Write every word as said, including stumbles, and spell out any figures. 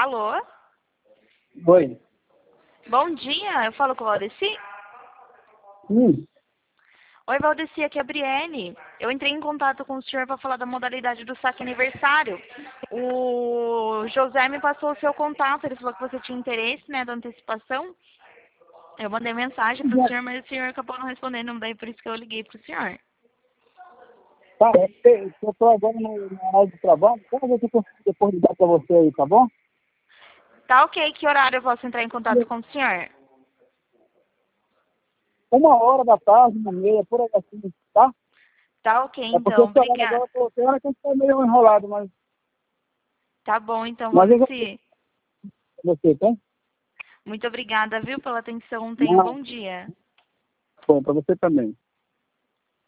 Alô? Oi. Bom dia, eu falo com o Valdeci? Hum. Oi, Valdeci, aqui é a Brienne. Eu entrei em contato com o senhor para falar da modalidade do saque aniversário. O José me passou o seu contato, ele falou que você tinha interesse, né, da antecipação. Eu mandei mensagem para o senhor, mas o senhor acabou não respondendo, daí por isso que eu liguei para o senhor. Tá, é que eu estou agora no, na hora do trabalho, quando eu consigo depois ligar para você aí, tá bom? Tá ok, que horário eu posso entrar em contato com o senhor? Uma hora da tarde, uma meia, por aí assim, tá? Tá ok, É porque então, esse horário obrigada. agora, eu tenho hora que a gente tá meio enrolado, mas, Tá bom, então, mas eu já Valdeci. você, tá? Muito obrigada, viu, pela atenção. Tenha um Não, bom dia. bom, para você também.